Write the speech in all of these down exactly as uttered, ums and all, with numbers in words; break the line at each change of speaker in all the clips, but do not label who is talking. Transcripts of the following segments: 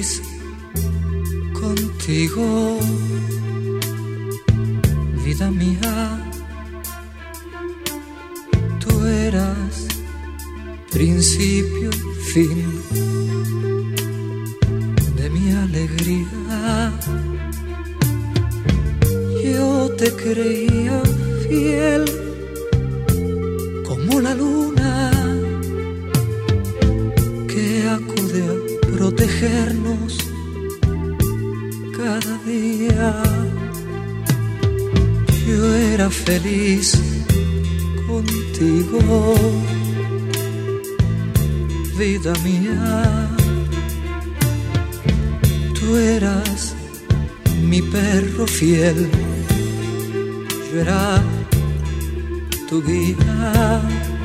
feliz contigo, vida mía. Tú eras principio y fin de mi alegría. Yo te creía fiel como la luna que acude a protegernos cada día. Yo era feliz contigo, vida mía. Tú eras mi perro fiel, yo era tu guía,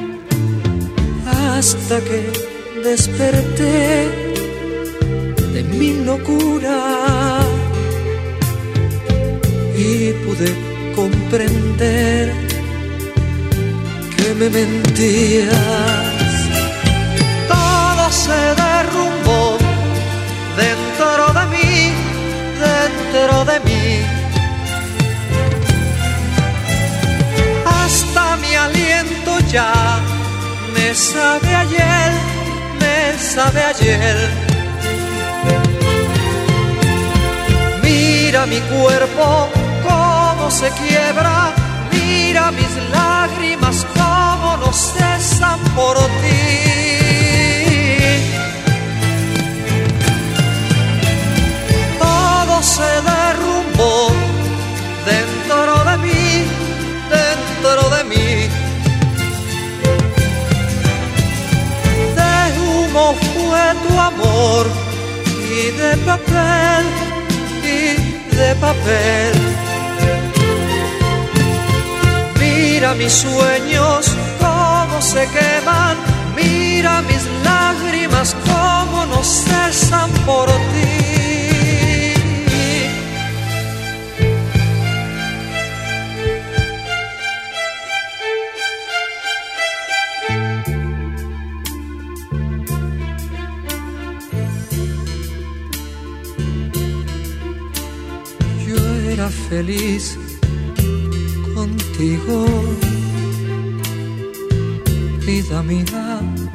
hasta que desperté de mi locura y pude comprender que me mentías. Todo se derrumbó dentro de mí, dentro de mí. Hasta mi aliento ya me sabe ayer, me sabe ayer. Mira mi cuerpo cómo se quiebra, mira mis lágrimas cómo no cesan por ti. Todo se derrumbó dentro de mí, dentro de mí. De humo fue tu amor y de papel, y de papel. Mira mis sueños cómo se queman, mira mis lágrimas cómo no cesan por ti. Yo era feliz contigo, vida mía.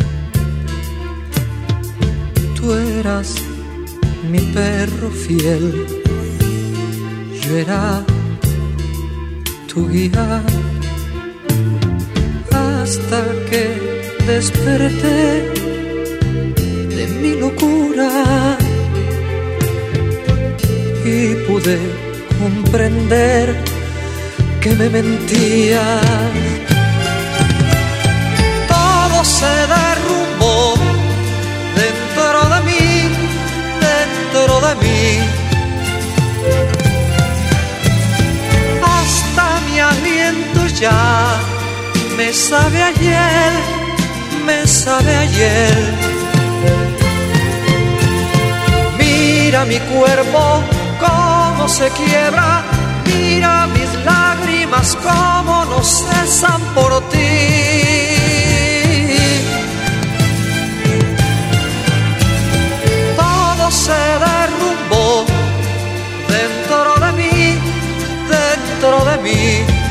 Tú eras mi perro fiel, yo era tu guía, hasta que desperté de mi locura y pude comprender que me mentías. Todo se derrumbó dentro de mí, dentro de mí. Hasta mi aliento ya me sabe ayer, me sabe ayer. Mira mi cuerpo cómo se quiebra, mira mis lágrimas cómo no cesan por ti. Todo se derrumbó dentro de mí, dentro de mí.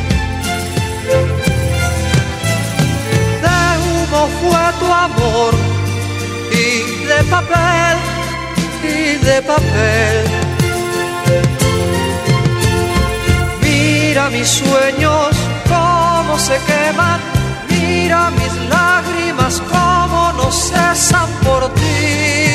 De humo fue tu amor y de papel, y de papel. Mira mis sueños cómo se queman, mira mis lágrimas cómo no cesan por ti.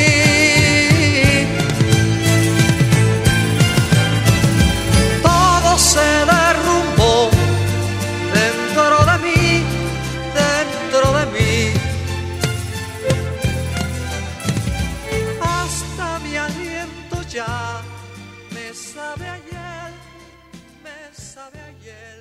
Todo se derrumbó dentro de mí, dentro de mí. Hasta mi aliento ya me sabe ayer, me sabe ayer.